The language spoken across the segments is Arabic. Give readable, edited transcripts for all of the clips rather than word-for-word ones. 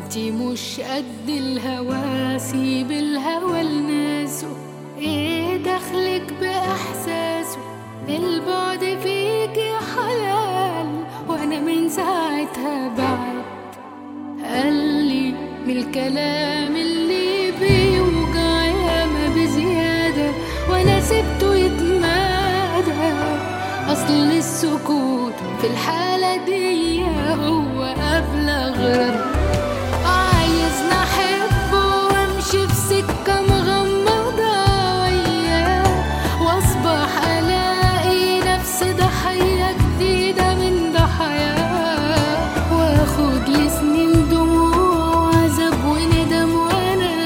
انتي مش قد الهوى، سيب الهوى لناسه، ايه دخلك باحساسه؟ البعد فيكي حلال وانا من ساعتها بعد. قالي من الكلام اللي بيوجع ياما بزيادة وانا سبته يتمادى، اصل السكوت في الحالة دي هو ابلغ رد. عايزني احبه وامشي في سكة مغمضة وياه، واصبح الاقي نفسي ضحية جديدة من ضحاياه، واخد لسنين دموع وعذاب وندم وانا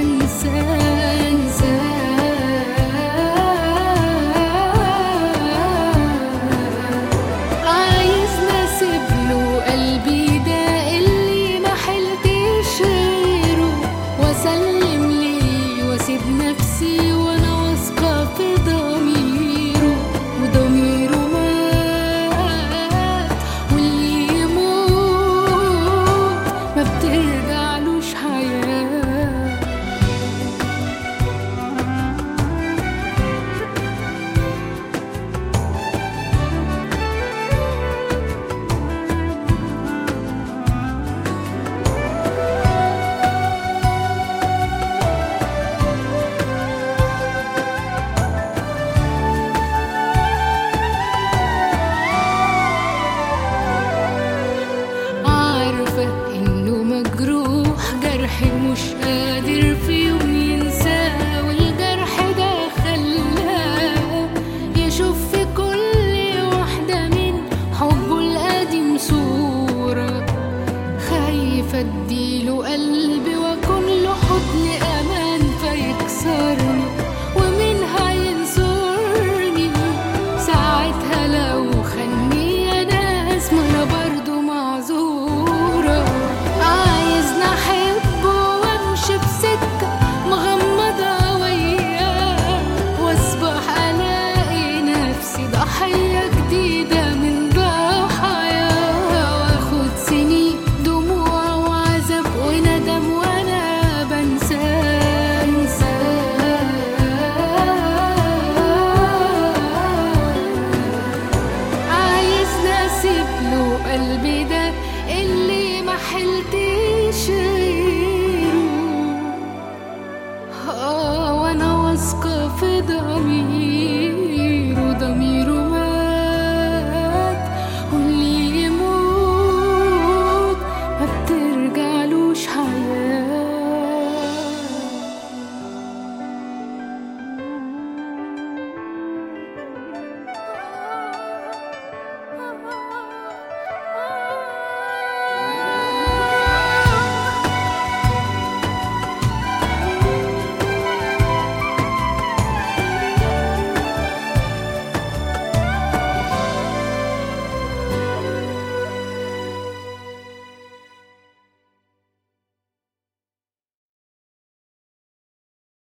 انساه. عايزني اسيب له قلبي ده اللي ما حلتش غيره، واسلم ليه واسيب نفسي وانا واثقة في ضميره، وضميره مات واللي يموت ما بترجعلوش حياة. عارفة إنه مجروح، جرحي مش قادر في يوم ينساه، والجرح ده خلاه يشوف في كل واحدة من حبه القديم صورة. خايفة اديله قلبي واكون له حضن امان فيكسرني، ومين هينصرني ساعتها لو خاني يا ناس؟ ما انا برضو معذورة. عايزني احبه وامشي في سكة مغمضة وياه، واصبح الاقي نفسي ضحية جديدة من ضحاياه، واخد سنين دموع وعذاب وندم وانا عايزني اسيب له قلبي ده اللي ما حلتش